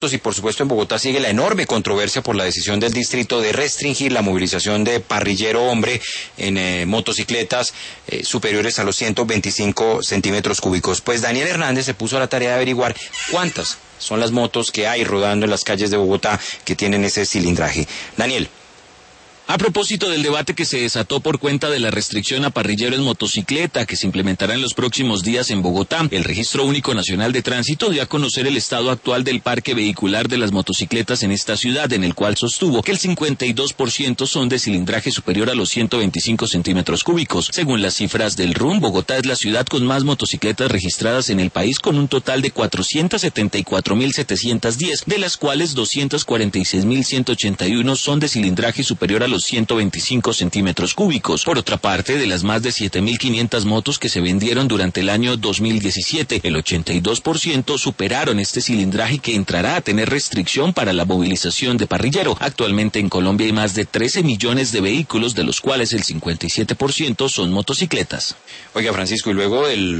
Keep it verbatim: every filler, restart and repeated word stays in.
Y por supuesto en Bogotá sigue la enorme controversia por la decisión del distrito de restringir la movilización de parrillero hombre en eh, motocicletas eh, superiores a los ciento veinticinco centímetros cúbicos. Pues Daniel Hernández se puso a la tarea de averiguar cuántas son las motos que hay rodando en las calles de Bogotá que tienen ese cilindraje. Daniel. A propósito del debate que se desató por cuenta de la restricción a parrillero en motocicleta que se implementará en los próximos días en Bogotá, el Registro Único Nacional de Tránsito dio a conocer el estado actual del parque vehicular de las motocicletas en esta ciudad, en el cual sostuvo que el cincuenta y dos por ciento son de cilindraje superior a los ciento veinticinco centímetros cúbicos. Según las cifras del R U N, Bogotá es la ciudad con más motocicletas registradas en el país, con un total de cuatrocientas setenta y cuatro mil setecientas diez, de las cuales doscientas cuarenta y seis mil ciento ochenta y uno son de cilindraje superior a los ciento veinticinco centímetros cúbicos. Por otra parte, de las más de siete mil quinientas motos que se vendieron durante el año dos mil diecisiete, el ochenta y dos por ciento superaron este cilindraje que entrará a tener restricción para la movilización de parrillero. Actualmente en Colombia hay más de trece millones de vehículos, de los cuales el cincuenta y siete por ciento son motocicletas. Oiga, Francisco, y luego del